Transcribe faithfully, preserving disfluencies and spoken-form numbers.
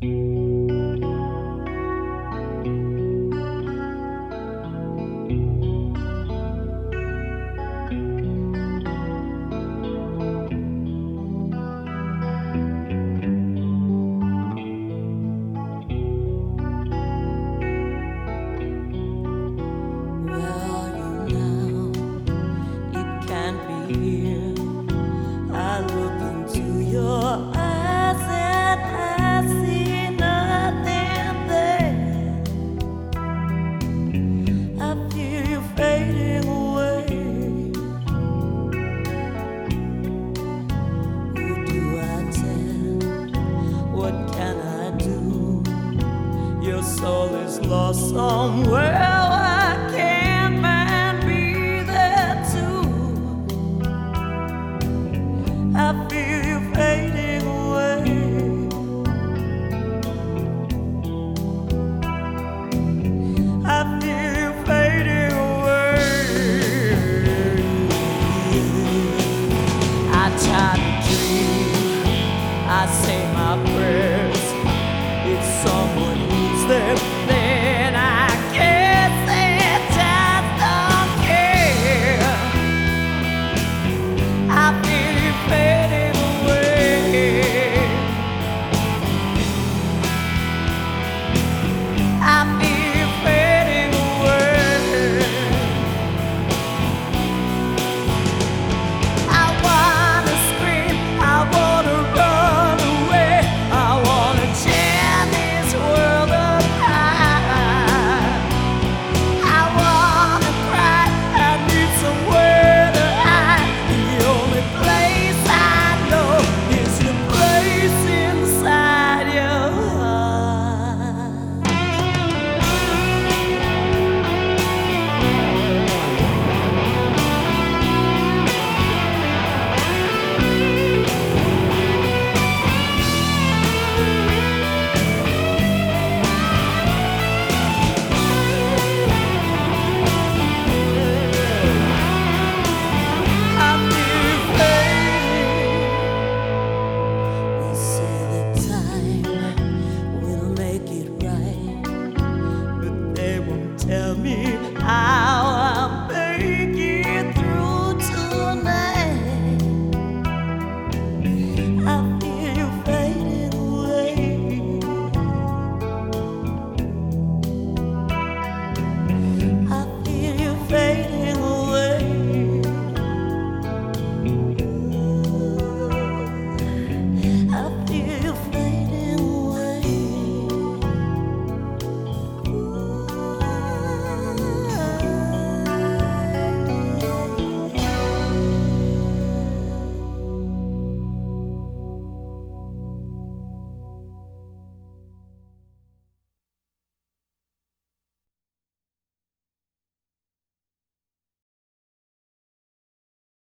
Here, I look into your eyes and I see nothing there. I feel you fading away. Who do I tell? What can I do? Your soul is lost somewhere. I can't find me there too. I feel you fading away. I feel you fading away. I try to dream, I say my prayers.